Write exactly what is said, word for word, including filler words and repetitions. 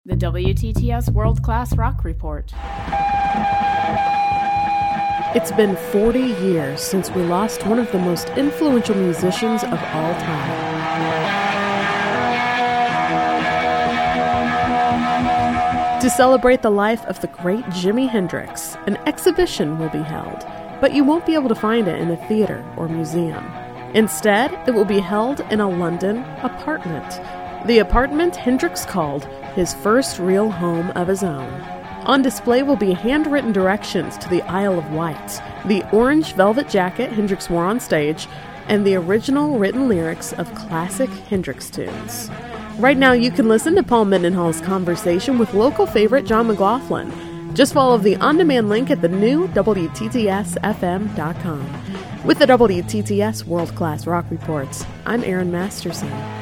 The W T T S World Class Rock Report. It's been forty years since we lost one of the most influential musicians of all time. To celebrate the life of the great Jimi Hendrix, an exhibition will be held, but you won't be able to find it in a theater or museum. Instead, it will be held in a London apartment. The apartment Hendrix called his first real home of his own. On display will be handwritten directions to the Isle of Wight, the orange velvet jacket Hendrix wore on stage, and the original written lyrics of classic Hendrix tunes. Right now, you can listen to Paul Mendenhall's conversation with local favorite John McLaughlin. Just follow the on-demand link at the new W T T S F M dot com. With the W T T S World Class Rock Reports, I'm Erin Masterson.